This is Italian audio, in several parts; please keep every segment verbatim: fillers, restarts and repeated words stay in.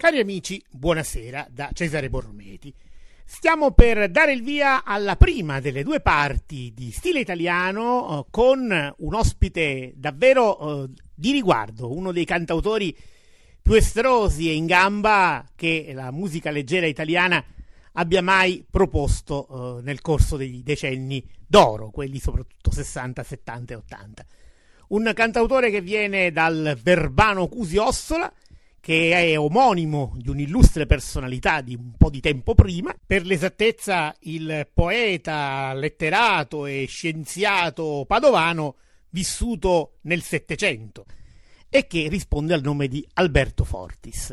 Cari amici, buonasera da Cesare Borrometi. Stiamo per dare il via alla prima delle due parti di Stile Italiano eh, con un ospite davvero eh, di riguardo, uno dei cantautori più estrosi e in gamba che la musica leggera italiana abbia mai proposto eh, nel corso dei decenni d'oro, quelli soprattutto sessanta, settanta e ottanta. Un cantautore che viene dal Verbano Cusio-Ossola, che è omonimo di un'illustre personalità di un po' di tempo prima, per l'esattezza il poeta, letterato e scienziato padovano vissuto nel Settecento e che risponde al nome di Alberto Fortis.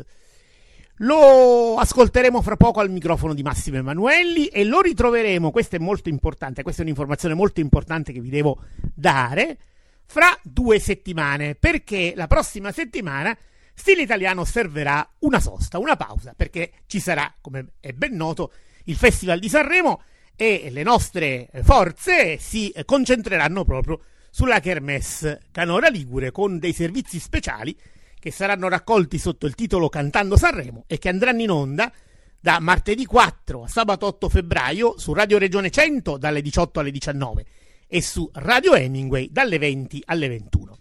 Lo ascolteremo fra poco al microfono di Massimo Emanuelli e lo ritroveremo, questa è molto importante, questa è un'informazione molto importante che vi devo dare, fra due settimane, perché la prossima settimana Stile Italiano osserverà una sosta, una pausa, perché ci sarà, come è ben noto, il Festival di Sanremo e le nostre forze si concentreranno proprio sulla Kermesse Canora Ligure con dei servizi speciali che saranno raccolti sotto il titolo Cantando Sanremo e che andranno in onda da martedì quattro a sabato otto febbraio su Radio Regione cento dalle diciotto alle diciannove e su Radio Hemingway dalle venti alle ventuno.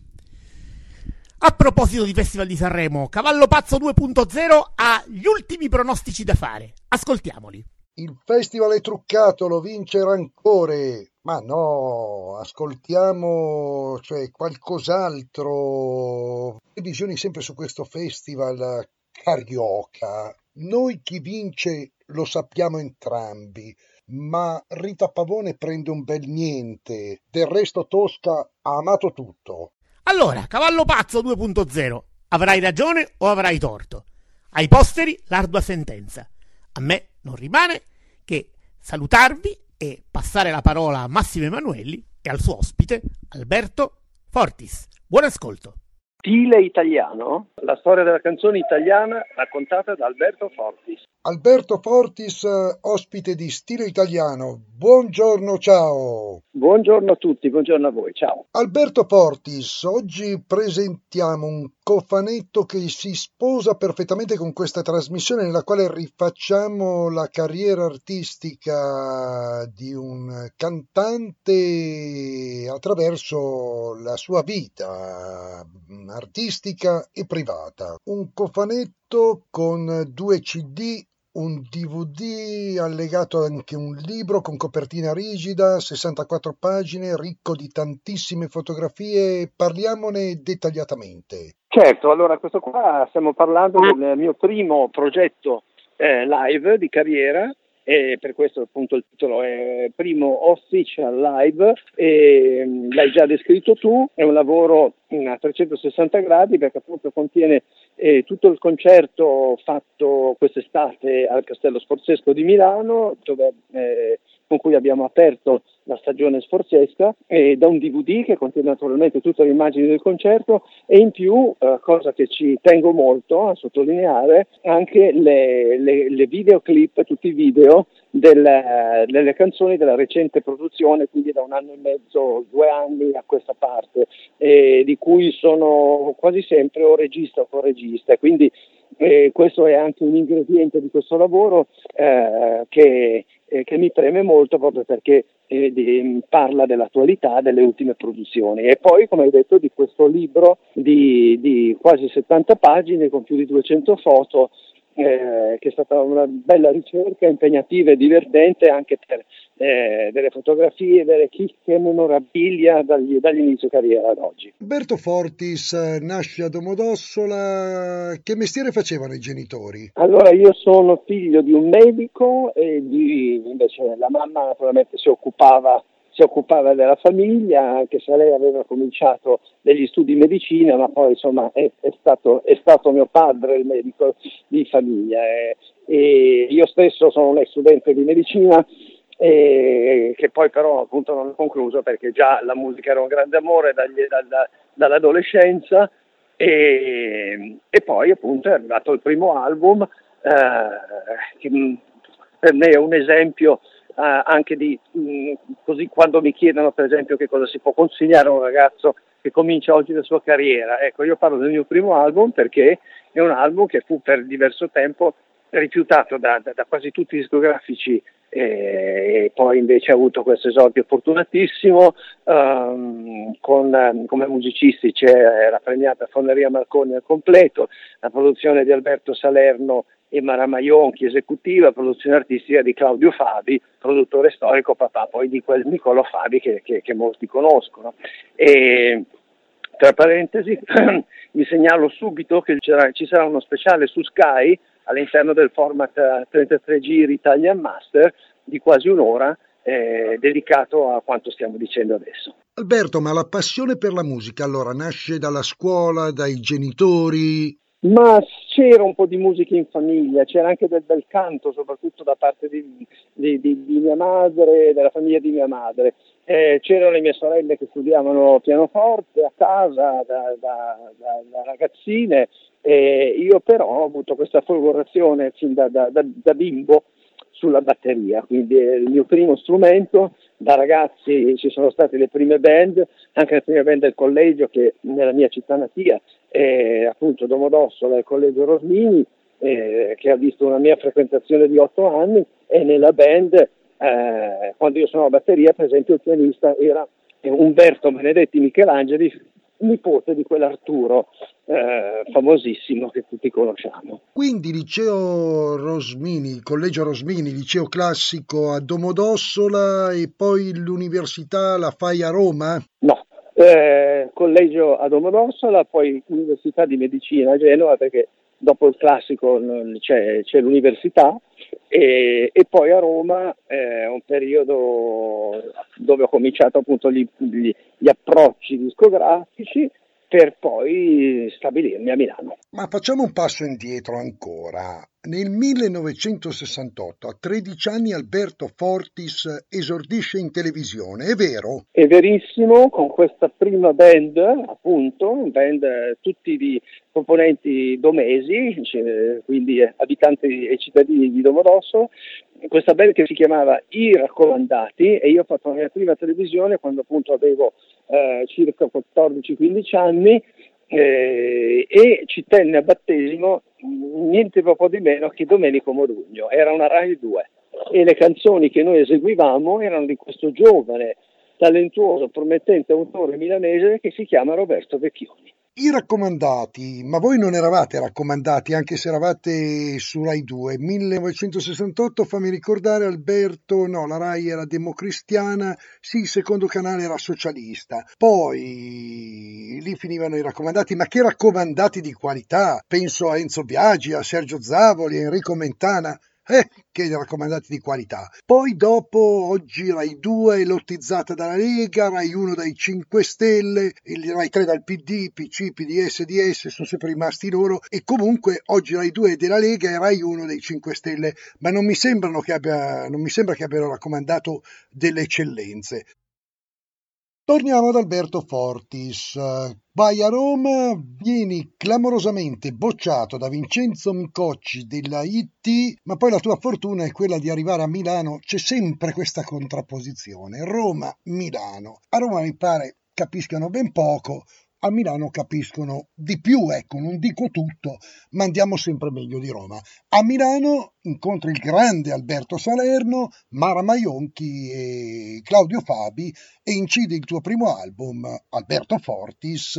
A proposito di Festival di Sanremo, Cavallo Pazzo due punto zero ha gli ultimi pronostici da fare. Ascoltiamoli. Il festival è truccato, lo vince Rancore. Ma no, ascoltiamo cioè, qualcos'altro. Previsioni sempre su questo festival carioca. Noi chi vince lo sappiamo entrambi, ma Rita Pavone prende un bel niente. Del resto Tosca ha amato tutto. Allora, Cavallo Pazzo due punto zero, avrai ragione o avrai torto? Ai posteri l'ardua sentenza. A me non rimane che salutarvi e passare la parola a Massimo Emanuelli e al suo ospite Alberto Fortis. Buon ascolto. Stile Italiano, la storia della canzone italiana raccontata da Alberto Fortis. Alberto Fortis, ospite di Stile Italiano. Buongiorno, ciao. Buongiorno a tutti, buongiorno a voi, ciao. Alberto Fortis, oggi presentiamo un cofanetto che si sposa perfettamente con questa trasmissione nella quale rifacciamo la carriera artistica di un cantante attraverso la sua vita artistica e privata. Un cofanetto con due C D, un D V D, allegato anche un libro con copertina rigida, sessantaquattro pagine, ricco di tantissime fotografie. Parliamone dettagliatamente. Certo, allora questo qua stiamo parlando del mio primo progetto eh, live di carriera, e per questo appunto il titolo è Primo Official Live, e l'hai già descritto tu, è un lavoro a trecentosessanta gradi perché appunto contiene eh, tutto il concerto fatto quest'estate al Castello Sforzesco di Milano, dove, eh, con cui abbiamo aperto la stagione sforzesca, e da un D V D che contiene naturalmente tutte le immagini del concerto e in più, eh, cosa che ci tengo molto a sottolineare, anche le, le, le videoclip, tutti i video del, delle canzoni della recente produzione, quindi da un anno e mezzo, due anni a questa parte, e di cui sono quasi sempre o regista o co-regista, quindi eh, questo è anche un ingrediente di questo lavoro eh, che, eh, che mi preme molto proprio perché eh, di, parla dell'attualità, delle ultime produzioni. E poi, come hai detto, di questo libro di, di quasi settanta pagine con più di duecento foto, Eh, che è stata una bella ricerca, impegnativa e divertente anche per eh, delle fotografie, delle chicche, memorabilia dagli, dall'inizio carriera ad oggi. Alberto Fortis nasce a Domodossola. Che mestiere facevano i genitori? Allora, io sono figlio di un medico e di, invece la mamma naturalmente si occupava si occupava della famiglia, anche se lei aveva cominciato degli studi di medicina, ma poi insomma è, è, stato, è stato mio padre il medico di famiglia, e, e io stesso sono un ex studente di medicina, e, che poi però appunto non ho concluso perché già la musica era un grande amore dagli, dalla, dall'adolescenza, e, e poi appunto è arrivato il primo album, eh, che per me è un esempio Uh, anche di mh, così quando mi chiedono per esempio che cosa si può consigliare a un ragazzo che comincia oggi la sua carriera. Ecco, io parlo del mio primo album perché è un album che fu per diverso tempo rifiutato da, da, da quasi tutti i discografici, e poi invece ha avuto questo esordio fortunatissimo. Um, con, come musicisti c'è la premiata Foneria Marconi al completo, la produzione di Alberto Salerno e Mara Maionchi esecutiva, produzione artistica di Claudio Fabi, produttore storico, papà poi di quel Niccolò Fabi che, che, che molti conoscono. E tra parentesi vi segnalo subito che ci sarà uno speciale su Sky all'interno del format trentatré giri Italian Master di quasi un'ora, eh, dedicato a quanto stiamo dicendo adesso. Alberto, ma la passione per la musica allora nasce dalla scuola, dai genitori? Ma c'era un po' di musica in famiglia, c'era anche del bel canto, soprattutto da parte di, di, di, di mia madre, della famiglia di mia madre. Eh, c'erano le mie sorelle che studiavano pianoforte a casa da, da, da, da ragazzine, e io però ho avuto questa folgorazione fin da, da, da, da bimbo sulla batteria, quindi è il mio primo strumento. Da ragazzi ci sono state le prime band, anche le prime band del collegio, che nella mia città natia, eh, appunto Domodossola, del collegio Rosmini, eh, che ha visto una mia frequentazione di otto anni, e nella band, eh, quando io suonavo batteria, per esempio il pianista era Umberto Benedetti Michelangeli, nipote di quell'Arturo eh, famosissimo che tutti conosciamo. Quindi liceo Rosmini, collegio Rosmini, liceo classico a Domodossola, e poi l'università la fai a Roma? No, eh, collegio a Domodossola, poi università di medicina a Genova, perché dopo il classico c'è, c'è l'università, e, e poi a Roma eh, un periodo dove ho cominciato appunto gli, gli, gli approcci discografici, per poi stabilirmi a Milano. Ma facciamo un passo indietro ancora. Nel millenovecentosessantotto, a tredici anni, Alberto Fortis esordisce in televisione, è vero? È verissimo, con questa prima band, appunto, band tutti di componenti domesi, quindi abitanti e cittadini di Domodossola, questa band che si chiamava I Raccomandati, e io ho fatto la mia prima televisione quando appunto avevo eh, circa quattordici quindici anni, eh, e ci tenne a battesimo niente proprio di meno che Domenico Modugno. Era una Rai due e le canzoni che noi eseguivamo erano di questo giovane, talentuoso, promettente autore milanese che si chiama Roberto Vecchioni. I Raccomandati, ma voi non eravate raccomandati anche se eravate su Rai due? millenovecentosessantotto, fammi ricordare, Alberto, no, la Rai era democristiana, sì, il secondo canale era socialista, poi lì finivano i raccomandati, ma che raccomandati di qualità, penso a Enzo Biagi, a Sergio Zavoli, a Enrico Mentana. Eh, che raccomandati di qualità. Poi dopo, oggi Rai due è lottizzata dalla Lega, Rai uno dai cinque Stelle, il Rai tre dal P D, P C, P D S, D S, sono sempre rimasti loro, e comunque oggi Rai due è della Lega e Rai uno dei cinque Stelle, ma non mi sembrano che abbia, non mi sembra che abbiano raccomandato delle eccellenze. Torniamo ad Alberto Fortis. Vai a Roma, vieni clamorosamente bocciato da Vincenzo Micocci della I T, ma poi la tua fortuna è quella di arrivare a Milano. C'è sempre questa contrapposizione, Roma-Milano. A Roma mi pare capiscano ben poco, a Milano capiscono di più, ecco, non dico tutto, ma andiamo sempre meglio di Roma. A Milano incontri il grande Alberto Salerno, Mara Maionchi e Claudio Fabi, e incidi il tuo primo album, Alberto Fortis,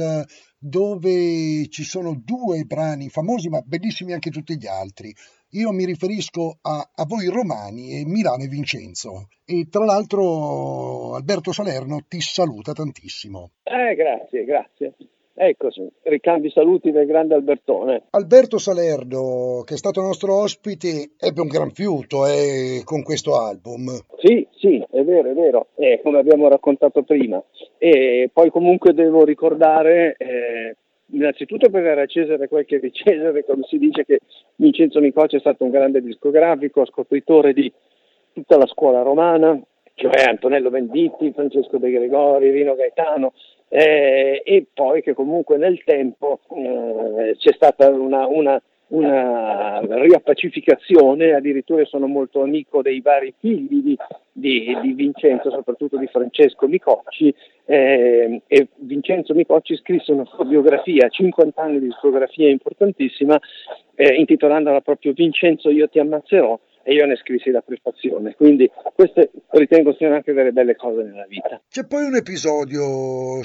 dove ci sono due brani famosi, ma bellissimi anche tutti gli altri. Io mi riferisco a, a voi romani e Milano e Vincenzo. E tra l'altro Alberto Salerno ti saluta tantissimo. Eh, grazie, grazie. Eccoci, ricambi saluti del grande Albertone. Alberto Salerno, che è stato nostro ospite, ebbe un gran fiuto eh, con questo album. Sì, sì, è vero, è vero, eh, come abbiamo raccontato prima. E poi comunque devo ricordare, eh, innanzitutto per dare a Cesare quel che è di Cesare, come si dice, che Vincenzo Micocci è stato un grande discografico, scopritore di tutta la scuola romana, cioè Antonello Venditti, Francesco De Gregori, Rino Gaetano, eh, e poi che comunque nel tempo eh, c'è stata una, una una riappacificazione, addirittura sono molto amico dei vari figli di, di, di Vincenzo, soprattutto di Francesco Micocci, eh, e Vincenzo Micocci scrisse una sua biografia, cinquanta anni di discografia importantissima, eh, intitolandola proprio Vincenzo io ti ammazzerò, e io ne scrissi la prefazione, quindi queste ritengo siano anche delle belle cose nella vita. C'è poi un episodio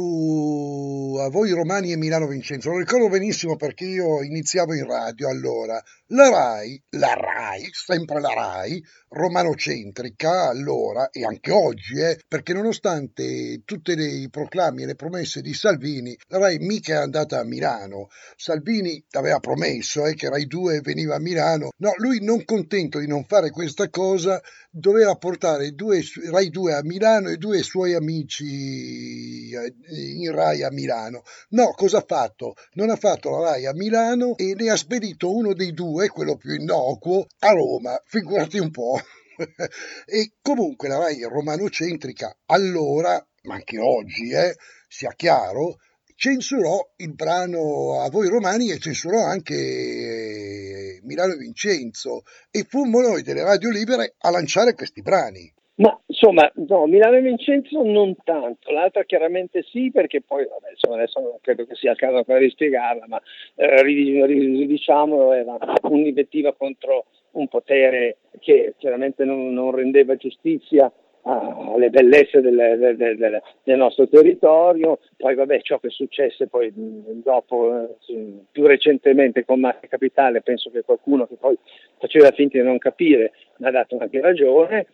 su A voi romani e Milano Vincenzo, lo ricordo benissimo perché io iniziavo in radio allora, la Rai, la Rai, sempre la Rai, romanocentrica allora e anche oggi, eh, perché nonostante tutti i proclami e le promesse di Salvini, la Rai mica è andata a Milano. Salvini aveva promesso eh, che Rai due veniva a Milano, no, lui non contento di non fare questa cosa doveva portare due, Rai due a Milano e due suoi amici in Rai a Milano. No, cosa ha fatto? Non ha fatto la Rai a Milano e ne ha spedito uno dei due, quello più innocuo, a Roma, figurati un po'. E comunque la Rai romanocentrica allora, ma anche oggi, eh, sia chiaro, censurò il brano A voi romani e censurò anche Milano Vincenzo e fummo noi delle radio libere a lanciare questi brani. Ma insomma, no, Milano e Vincenzo non tanto, l'altra chiaramente sì, perché poi vabbè, insomma, adesso non credo che sia il caso per rispiegarla, ma eh, ridiciamolo, era un'invettiva contro un potere che chiaramente non, non rendeva giustizia alle bellezze del, del, del, del nostro territorio. Poi vabbè, ciò che successe poi dopo, più recentemente con Mafia Capitale, penso che qualcuno che poi faceva finta di non capire mi ha dato anche ragione,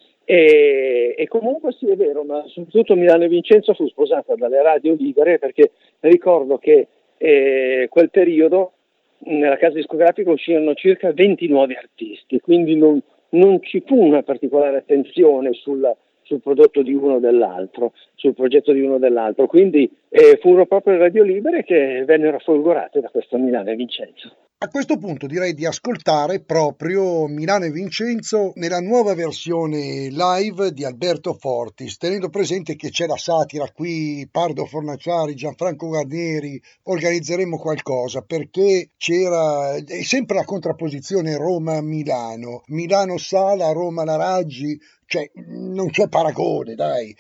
e, e comunque sì, è vero, ma soprattutto Milano e Vincenzo fu sposata dalle radio libere, perché ricordo che eh, quel periodo nella casa discografica uscirono circa venti nuovi artisti, quindi non, non ci fu una particolare attenzione sul sul prodotto di uno o dell'altro, sul progetto di uno o dell'altro, quindi eh, furono proprio le radio libere che vennero folgorate da questo Milano e Vincenzo. A questo punto direi di ascoltare proprio Milano e Vincenzo nella nuova versione live di Alberto Fortis, tenendo presente che c'è la satira qui, Pardo Fornaciari, Gianfranco Guarnieri, organizzeremo qualcosa perché c'era è sempre la contrapposizione Roma-Milano, Milano-Sala, Roma-La Raggi, cioè non c'è paragone, dai.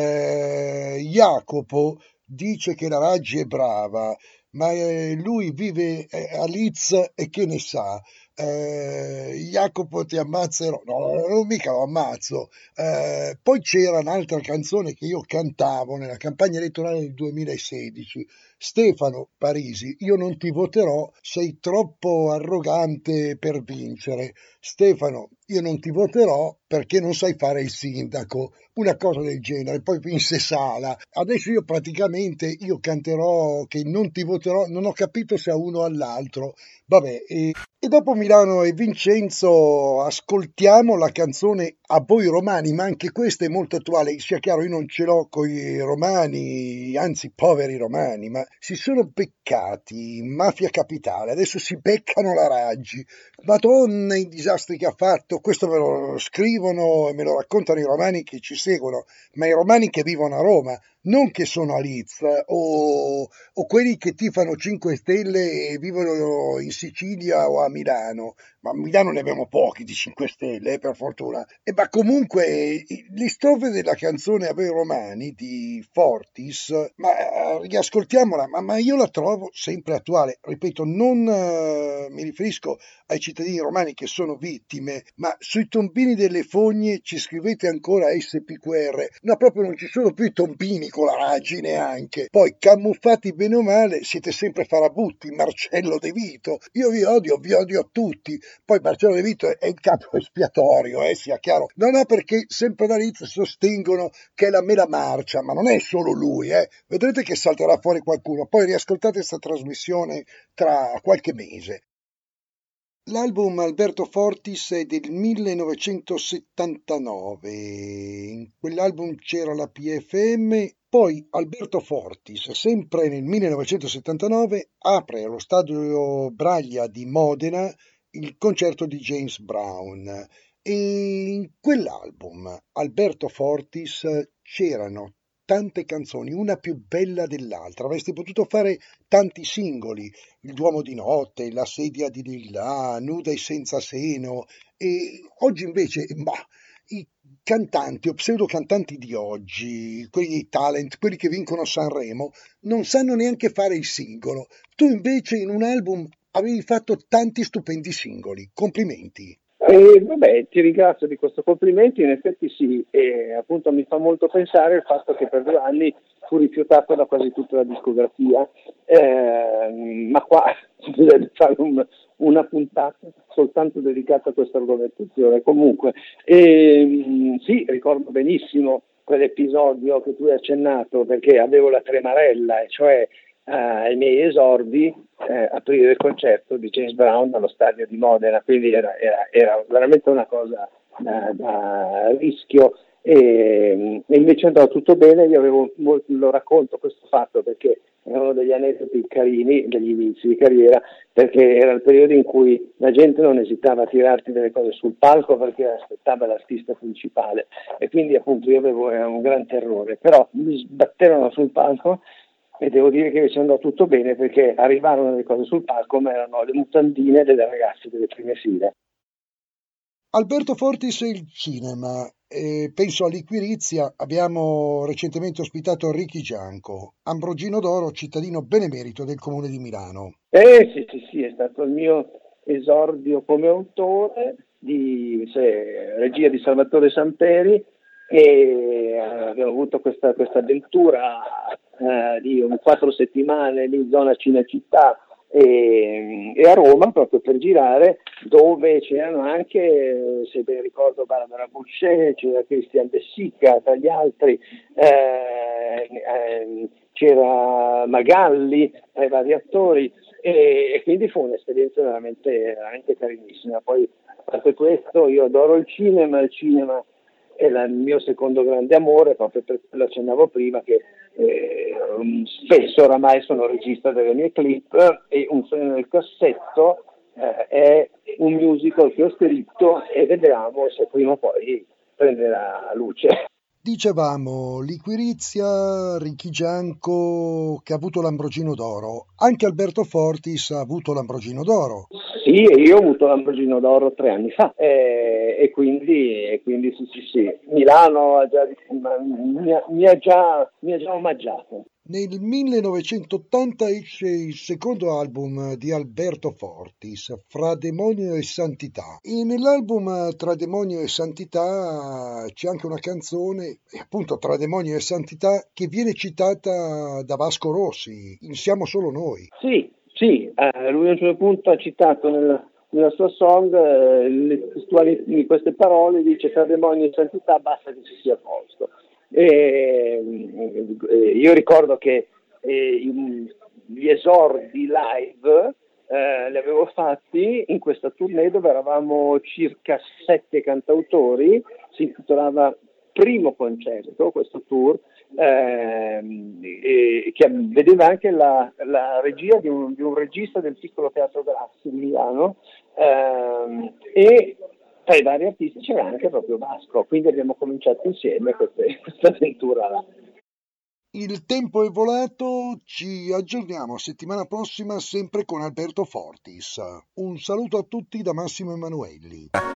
Eh, Jacopo dice che la Raggi è brava, ma eh, lui vive eh, a Leeds e che ne sa. Eh, Jacopo ti ammazzerò, no, non mica lo ammazzo. Eh, poi c'era un'altra canzone che io cantavo nella campagna elettorale del duemilasedici, Stefano Parisi, io non ti voterò, sei troppo arrogante per vincere. Stefano, io non ti voterò perché non sai fare il sindaco, una cosa del genere. Poi vinse Sala. Adesso io praticamente io canterò che non ti voterò, non ho capito se a uno o all'altro. Vabbè, e, e dopo Milano e Vincenzo ascoltiamo la canzone A voi romani, ma anche questa è molto attuale. Sia chiaro, io non ce l'ho con i romani, anzi poveri romani, ma si sono beccati in Mafia Capitale, adesso si beccano la Raggi. Madonna i disastri che ha fatto, questo me lo scrivono e me lo raccontano i romani che ci seguono, ma i romani che vivono a Roma, non che sono a Leeds o, o quelli che tifano cinque Stelle e vivono in Sicilia o a Milano, ma a Milano ne abbiamo pochi di cinque Stelle, eh, per fortuna. E ma comunque le strofe della canzone A voi romani di Fortis, ma eh, riascoltiamola, ma, ma io la trovo sempre attuale. Ripeto, non eh, mi riferisco ai cittadini romani che sono vittime, ma sui tombini delle fogne ci scrivete ancora S P Q R. No, proprio non ci sono più i tombini con la Raggi neanche. Poi camuffati bene o male siete sempre farabutti, Marcello De Vito. Io vi odio, vi odio tutti. Poi Marcello De Vito è il capo espiatorio, eh, sia chiaro. No, no, perché sempre da Leeds sostengono che è la mela marcia, ma non è solo lui, eh. Vedrete che salterà fuori qualcuno. Poi riascoltate questa trasmissione tra qualche mese. L'album Alberto Fortis è del millenovecentosettantanove, in quell'album c'era la P F M, poi Alberto Fortis, sempre nel millenovecentosettantanove, apre allo Stadio Braglia di Modena il concerto di James Brown e in quell'album Alberto Fortis c'erano tante canzoni, una più bella dell'altra. Avresti potuto fare tanti singoli, Il Duomo di notte, La sedia di Lilla, Nuda e senza seno. E oggi invece, ma i cantanti o pseudo cantanti di oggi, quelli talent, quelli che vincono Sanremo, non sanno neanche fare il singolo. Tu invece in un album avevi fatto tanti stupendi singoli. Complimenti. E vabbè, ti ringrazio di questo complimento, in effetti sì, e appunto mi fa molto pensare il fatto che per due anni fu rifiutato da quasi tutta la discografia, eh, ma qua bisogna fare un, una puntata soltanto dedicata a questa argomentazione. Comunque, e, sì, ricordo benissimo quell'episodio che tu hai accennato, perché avevo la tremarella, e cioè eh, ai miei esordi eh, aprire il concerto di James Brown allo stadio di Modena, quindi era, era, era veramente una cosa da, da rischio, e, e invece andò tutto bene. Io avevo molto, lo racconto questo fatto perché è uno degli aneddoti carini degli inizi di carriera, perché era il periodo in cui la gente non esitava a tirarti delle cose sul palco perché aspettava l'artista principale, e quindi appunto io avevo un gran terrore, però mi sbatterono sul palco e devo dire che ci andò tutto bene, perché arrivarono delle cose sul palco, ma erano le mutandine delle ragazze delle prime file. Alberto Fortis e il cinema. Eh, penso all'Iquirizia, abbiamo recentemente ospitato Ricky Gianco, Ambrogino d'Oro, cittadino benemerito del Comune di Milano. Eh sì, sì, sì, è stato il mio esordio come autore, di se, regia di Salvatore Samperi, e abbiamo avuto questa, questa avventura eh, di un quattro settimane lì in zona Cinecittà e, e a Roma, proprio per girare, dove c'erano anche, se ben ricordo, Barbara Boucher, c'era Christian De Sica, tra gli altri, eh, eh, c'era Magalli, tra i vari attori, e, e quindi fu un'esperienza veramente, veramente carinissima. Poi, a parte questo, io adoro il cinema, il cinema è la, il mio secondo grande amore, proprio per quello accennavo prima che eh, spesso oramai sono regista delle mie clip, e Un sogno nel cassetto eh, è un musical che ho scritto e vedremo se prima o poi prenderà luce. Dicevamo, Liquirizia, Ricky Gianco che ha avuto l'Ambrogino d'Oro, anche Alberto Fortis ha avuto l'Ambrogino d'Oro. Sì, io ho avuto l'Ambrogino d'Oro tre anni fa, eh, e quindi, e quindi sì, sì, sì, Milano ha già, mi, ha, mi, ha già, mi ha già omaggiato. Nel millenovecentottanta esce il secondo album di Alberto Fortis, Fra Demonio e Santità. E nell'album Tra Demonio e Santità c'è anche una canzone, appunto Tra Demonio e Santità, che viene citata da Vasco Rossi, in Siamo solo noi. Sì, sì, eh, lui a un certo punto ha citato nel, nella sua song eh, le testuali di queste parole, dice Tra Demonio e Santità basta che ci sia a posto. E, e io ricordo che eh, gli esordi live eh, li avevo fatti in questa tournée dove eravamo circa sette cantautori, si intitolava Primo Concerto, questo tour, ehm, e, che vedeva anche la, la regia di un, di un regista del piccolo Teatro Grassi di Milano, ehm, e tra i vari artisti c'era anche proprio Vasco, quindi abbiamo cominciato insieme queste, questa avventura là. Il tempo è volato, ci aggiorniamo settimana prossima sempre con Alberto Fortis. Un saluto a tutti da Massimo Emanuelli.